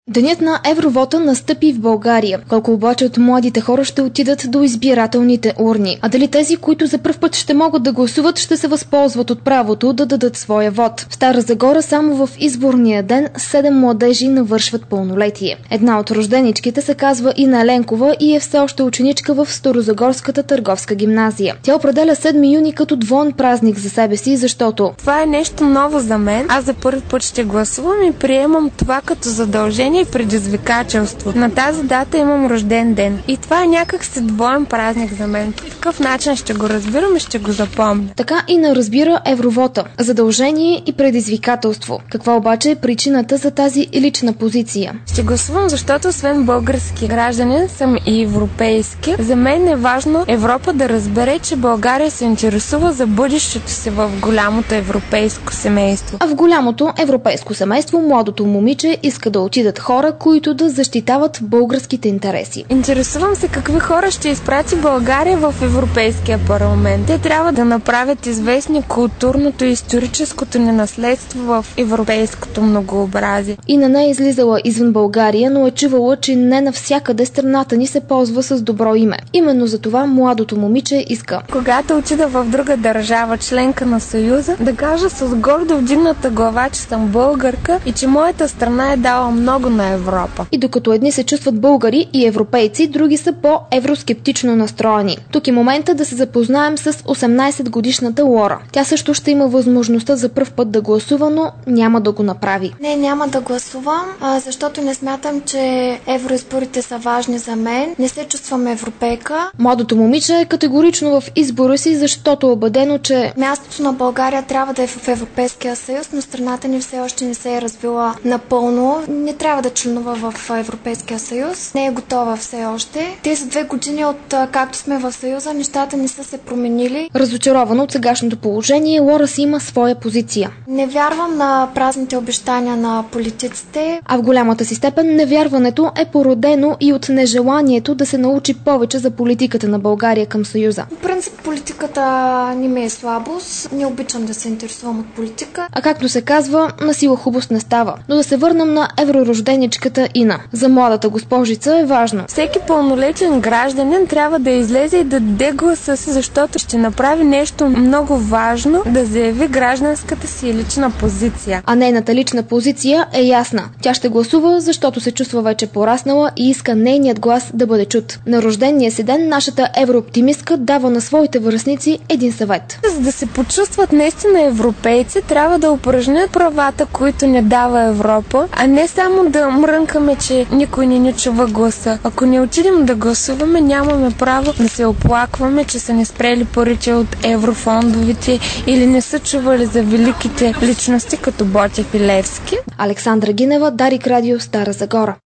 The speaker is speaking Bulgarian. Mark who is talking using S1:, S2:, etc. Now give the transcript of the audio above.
S1: Денят на Евровота настъпи в България. Колко обаче от младите хора ще отидат до избирателните урни? А дали тези, които за пръв път ще могат да гласуват, ще се възползват от правото да дадат своя вот? В Стара Загора само в изборния ден 7 младежи навършват пълнолетие. Една от рожденичките се казва Ина Еленкова и е все още ученичка в Старозагорската търговска гимназия. Тя определя 7 юни като двоен празник за себе си, защото
S2: това е нещо ново за мен. Аз за първи път ще гласувам и приемам това като задължение и предизвикателство. На тази дата имам рожден ден. И това е някакси двоен празник за мен. По такъв начин ще го разбирам и ще го запомня.
S1: Така Ина разбира Евровота. Задължение и предизвикателство. Каква обаче е причината за тази лична позиция?
S2: Ще гласувам, защото освен български гражданин съм и европейски. За мен е важно Европа да разбере, че България се интересува за бъдещето си в голямото европейско семейство.
S1: А в голямото европейско семейство младото момиче иска да отидат хора, които да защитават българските интереси.
S2: Интересувам се какви хора ще изпрати България в Европейския парламент. Те трябва да направят известни културното и историческото ни наследство в европейското многообразие.
S1: Ина не е излизала извън България, но е чувала, че не навсякъде страната ни се ползва с добро име. Именно за това младото момиче иска,
S2: когато отида в друга държава, членка на Съюза, да кажа с гордо вдигната глава, че съм българка и че моята страна е дала много на Европа.
S1: И докато едни се чувстват българи и европейци, други са по-евроскептично настроени. Тук е момента да се запознаем с 18-годишната Лора. Тя също ще има възможността за пръв път да гласува, но няма да го направи.
S3: Не, няма да гласувам, защото не смятам, че евроизборите са важни за мен. Не се чувствам европейка.
S1: Младото момиче е категорично в избора си, защото е убедено, че
S3: мястото на България трябва да е в Европейския съюз, но страната ни все още не се е развила напълно. Не трябва да членува в Европейския съюз. Не е готова все още. Тези 2 години от както сме в съюза, нещата не са се променили.
S1: Разочарована от сегашното положение, Лора си има своя позиция.
S3: Не вярвам на празните обещания на политиците.
S1: А в голямата си степен невярването е породено и от нежеланието да се научи повече за политиката на България към съюза.
S3: В принцип политиката не ми е слабост. Не обичам да се интересувам от политика.
S1: А както се казва, на сила хубост не става. Но да се върнем на евророжденичката Ина. За младата госпожица е важно
S2: всеки пълнолетен гражданин трябва да излезе и да даде гласа си, защото ще направи нещо много важно, да заяви гражданската си лична позиция.
S1: А нейната лична позиция е ясна. Тя ще гласува, защото се чувства вече пораснала и иска нейният глас да бъде чут. На рождения си ден нашата еврооптимистка дава на своите връстници един съвет.
S2: За да се почувстват наистина европейци, трябва да упражнят правата, които не дава Европа, а не само да мрънкаме, че никой не ни чува гласа. Ако не отидем да гласуваме, нямаме право да се оплакваме, че са ни спрели парите от еврофондовите или не са чували за великите личности като Ботев и Левски.
S1: Александра Гинева, Дарик Радио, Стара Загора.